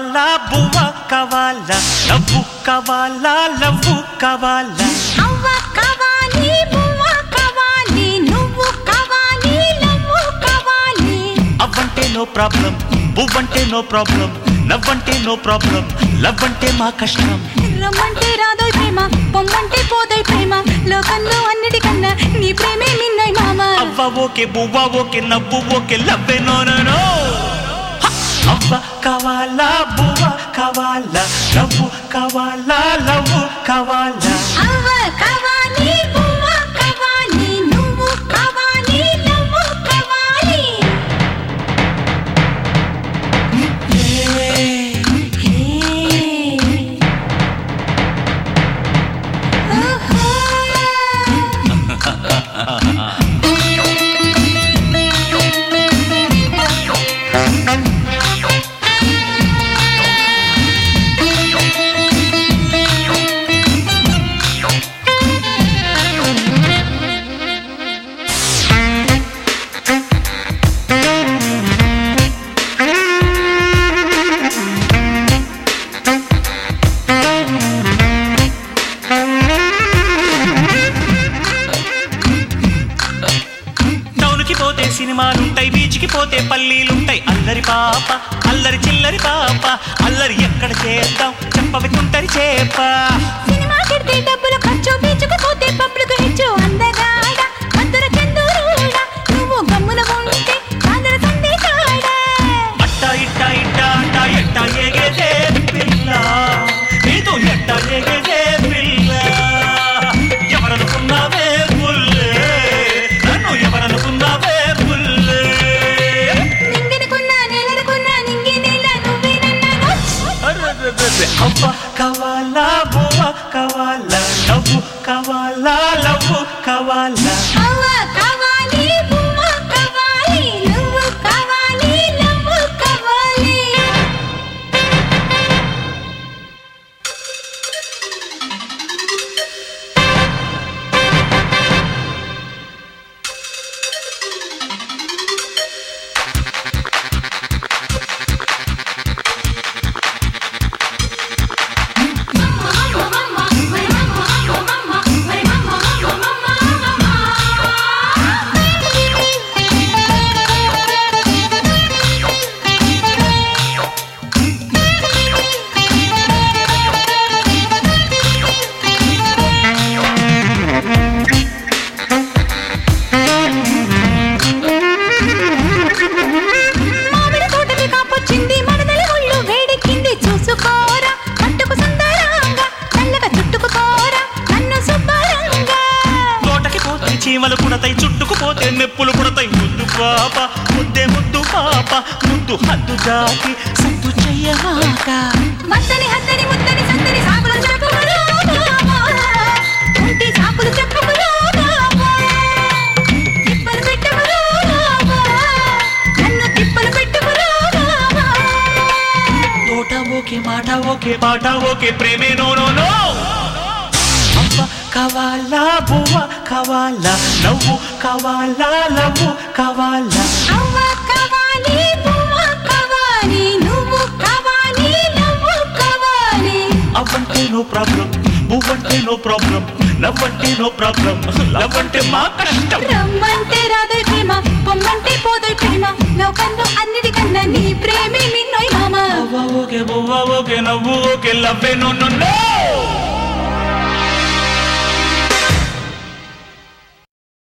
కావాలా బువ్వ కావాలా లవ్వు కావాలా లవ్వు కావాలా అవ్వ కావాలి బువ్వ కావాలి నువ్వు కావాలి లవ్వు కావాలి అవ్వంటే నో ప్రాబ్లం బువ్వంటే నో ప్రాబ్లం లవ్వంటే నో ప్రాబ్లం లవ్ అంటే మా కష్టం రమ్మంటే రాదోయ్ ప్రేమ పొమ్మంటే పోదోయ్ ప్రేమ లోకంలో అన్నిటికన్నా నీ ప్రేమే మిన్నోయ్ మామ అవ్వ ఓకే బువ్వ ఓకే నవ్వు ఓకే లవ్వే నో నో నో అవ్వ కావాలా బువ్వ కావాలా లవ్వు కావాలా లవ్వు కావాలా అవ్వ కావాలి బువ్వ కావాలి నువ్వు కావాలి లవ్వు కావాలి సినిమాలుంటాయి బీచ్కి పోతే పల్లీలుంటాయి అల్లరి పాప అల్లరి చిల్లరి పాప అల్లరి ఎక్కడ చేద్దాం చెప్పవి తుంటరి చేప సినిమా కెడితే డబ్బులు ఖర్చు బీచ్కు పోతే పబ్లిక్ హెచ్చు అందగాడ అందర చందూరుడ నువ్వు గమ్మున ఉంటే అందర సందే కాడ అట్ట ఇట్ట ఇట్ట అట్ట ఎట్ట ఎగేదే పిల్ల నీతో ఎట్ట ఎగేదే పిల్ల ఎవరనుకున్నావే పుల్లే నన్ను ఎవరనుకున్నావే అవ్వ కావాలా బువ్వ కావాలా లవ్వు కావాలా లవ్వు కావాలా అవ్వ కావాలి బువ్వ కావాలి నువ్వు కావాలి లవ్వు కావాలి చీమలు కుడతాయి చుట్టుకుపోతే మెప్పులు కుడతాయి ముద్దు పాప ముద్దే ముద్దు పాప ముద్దు హద్దు దాటి సద్దు చెయ్యమాక మత్తని హత్తని ముత్తని సంతని సాకులు చెప్పుకురా ఉంటి సాకులు చెప్పుకురా తిప్పలు పెట్టుకురా నన్ను తిప్పలు పెట్టుకురా తోట ఓకే మాట ఓకే పాట ఓకే ప్రేమే నో నో నో అవ్వ కావాలా బువ్వ కావాలా నవ్వు కావాలా లవ్వు కావాలా అవ్వ కావాలి బువ్వ కావాలి నువ్వు కావాలి లవ్వు కావాలి అవ్వంటే నో ప్రాబ్లం బువ్వంటే నో ప్రాబ్లం లవ్ అంటే నో ప్రాబ్లం లవ్ అంటే మా కష్టం రమ్మంటే రాదోయ్ ప్రేమ పొమ్మంటే పోదోయ్ ప్రేమ లోకంలో అన్నిటికన్నా నీ ప్రేమే మిన్నోయ్ మామ అవ్వ ఓకే బువ్వ ఓకే నవ్వు ఓకే లవ్వే నో నో నో